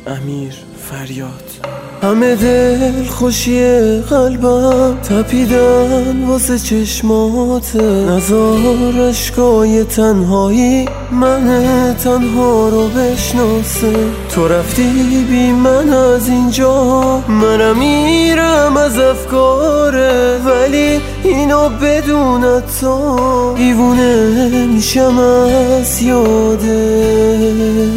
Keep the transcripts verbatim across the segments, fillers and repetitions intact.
امیر فریاد. همه دل خوشی قلبم تپیدن واسه چشمات، نزار اشکای تنهایی من تنها رو بشناسه. تو رفتی بی من از اینجا، منم میرم از افکاره، ولی اینو بدون تو دیوونه میشم از یاده.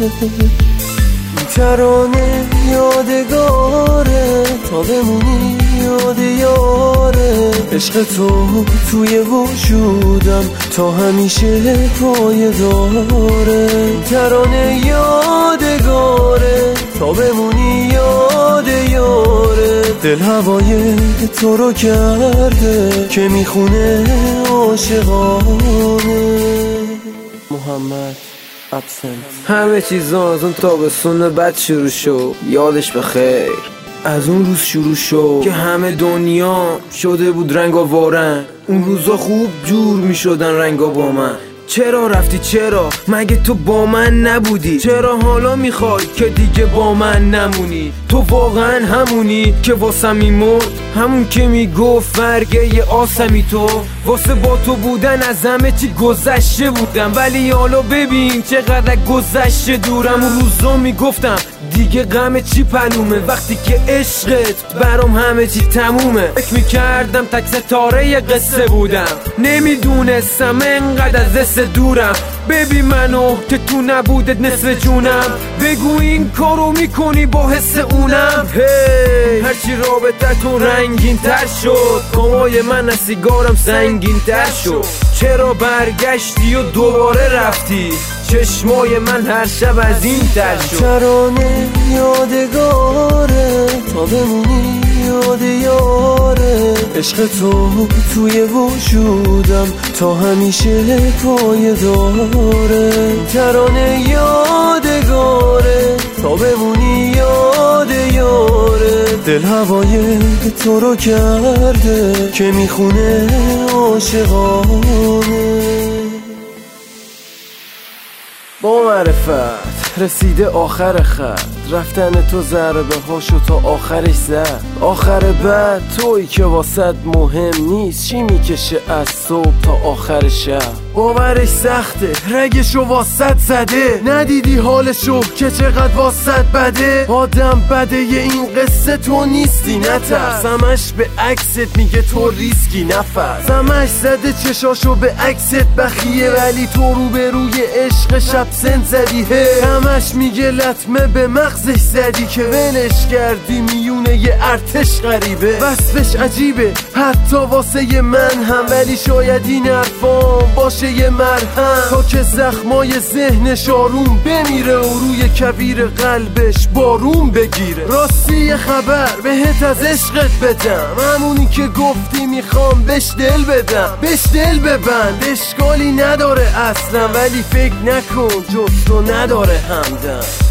ترانه یادگاره تا بمونی یاد یاره، عشق تو توی وجودم تا همیشه پایداره. ترانه یادگاره تا بمونی یاد یاره، دل هوای تو رو کرده که میخونه عاشقانه. محمد ابسنت. همه چیزا از اون تابستون بد شروع شد، یادش بخیر. از اون روز شروع شد که همه دنیا شده بود رنگا وارن. اون روزا خوب جور می شدن رنگا با من. چرا رفتی؟ چرا؟ مگه تو با من نبودی؟ چرا حالا میخوای که دیگه با من نمونی؟ تو واقعا همونی که واسه میمرد، همون که میگفت برگه ی آسمی تو. واسه با تو بودن از همه چی گذشته بودم، ولی حالا ببین چقدر گذشته دورم. اون روزا میگفتم دیگه غم چی پلومه، وقتی که عشقت برام همه چی تمومه. فکر میکردم تک ستاره ی قصه بودم، نمیدونستم انقدر از دست دورم. ببین منو که تو نبودت نصف جونم، بگو این کارو میکنی با حس اونم. هی هرچی رابطتون رنگین تر شد، کامای من از سیگارم سنگین تر شد. چرا برگشتی و دوباره رفتی؟ چشمای من هر شب از این تر شد. ترانه یادگاره تا بمونی یاد یاره، عشق تو توی وجودم تا همیشه پایداره. ترانه یادگاره تا بمونی یاد یاره، دل هوای تو رو کرده که میخونه عاشقانه. با معرفت رسیده آخر خط، رفتن تو ضربه هاشو تا آخرش زد. آخر بعد تویی که واسط مهم نیست چی میکشه از صبح تا آخر شب. باورش سخته رگشو واسط زده، ندیدی حالشو که چقدر واسط بده. آدم بده ی این قصه تو نیستی، نترس. همش به عکست میگه تو ریسکی نفس، همش زده چشاشو به عکست بخیه، ولی تو رو به روی عشق شب سن زدی. همش میگه لطمه به مغزش زدی که ولش کردی میونه یه ارتش غریبه. وصفش عجیبه حتی واسه ی من هم، ولی شاید این حرفام باشه یه مرهم تا که زخمای ذهنش آروم بمیره و روی کویر قلبش بارون بگیره. راستی خبر بهت از عشقت بدم، همونی که گفتی میخوام بهش دل بدم. بهش دل ببند اشکالی نداره اصلا، ولی فکر نکن جز تو نداره همدم.